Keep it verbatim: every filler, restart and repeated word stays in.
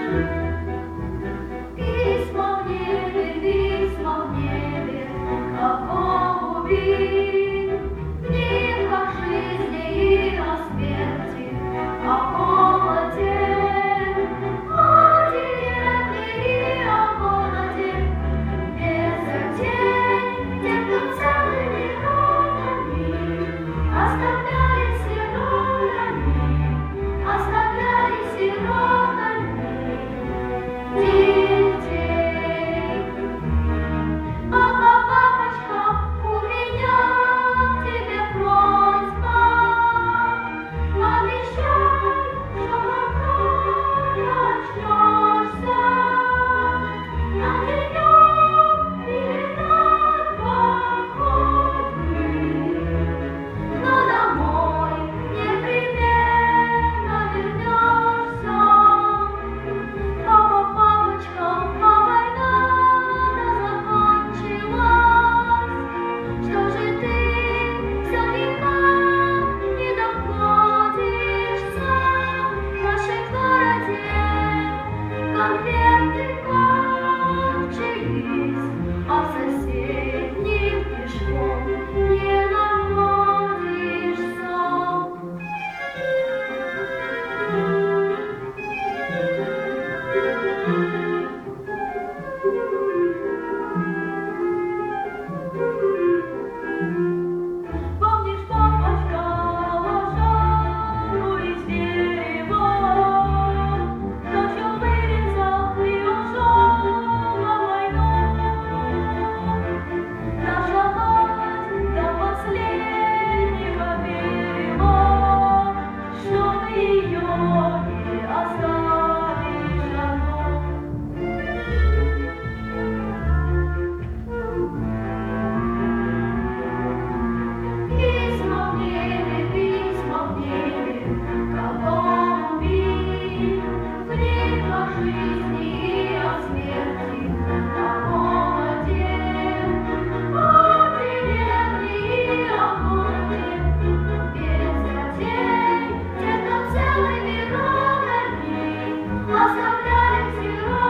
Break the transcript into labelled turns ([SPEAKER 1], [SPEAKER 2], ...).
[SPEAKER 1] Письма в небе, письма в небе, о голуби, в книгах жизни и о смерти, о холоде, о деревне и о городе, без затей, те, кто целыми родами оставляли сиротами, оставляли сиротами детей. Папа, папочка, у меня к тебе просьба. Обещай, что когда очнешься, отдохнем или над покойный, но домой непременно вернешься. Папа, папочка, а война закончилась. Что же ты все никак не доходишься? В нашем городе конфеты кончились, а в соседних пешком не находишься. Помнишь, папочка, лошадку из дерева, ночью вырезал и ушел на войну. Наша мать до последнего верила, что ты ее не оставишь одну. Письма в небе, письма в небе, как голуби, в книгах жизни и о смерти, о голоде, о деревне и о городе, без затей, те, кто целыми родами оставляли сирот.